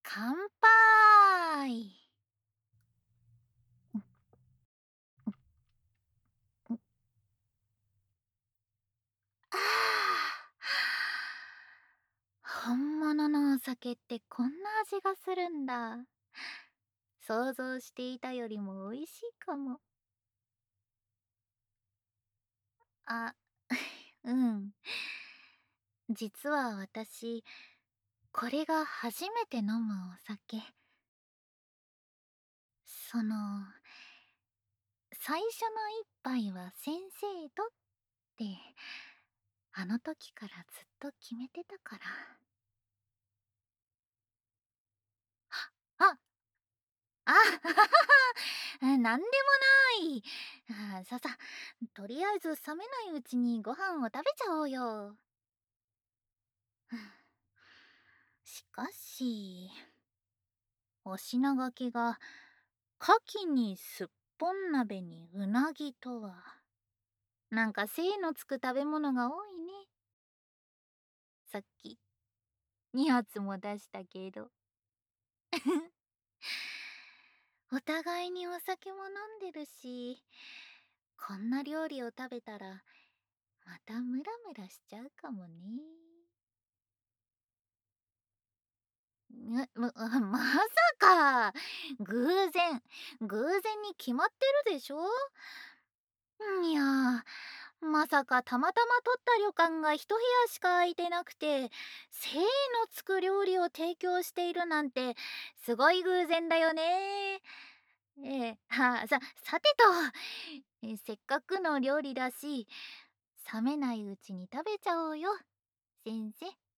乾杯。あ本物のお酒ってこんな味がするんだ。想像していたよりも美味しいかも。あ、うん。実は私、これが初めて飲むお酒。その、最初の一杯は先生とって、あの時からずっと決めてたから。あ、あ、なんでもない。さ、とりあえず冷めないうちにご飯を食べちゃおうよ。しかし、お品書きが、牡蠣にすっぽん鍋にうなぎとは、なんか精のつく食べ物が多いね。さっき、2発も出したけど。お互いにお酒も飲んでるし、こんな料理を食べたら、またムラムラしちゃうかもね。まさか偶然に決まってるでしょ。いや、まさかたまたま取った旅館が一部屋しか空いてなくて、精のつく料理を提供しているなんて、すごい偶然だよね。さてと、せっかくの料理だし、冷めないうちに食べちゃおうよ、先生。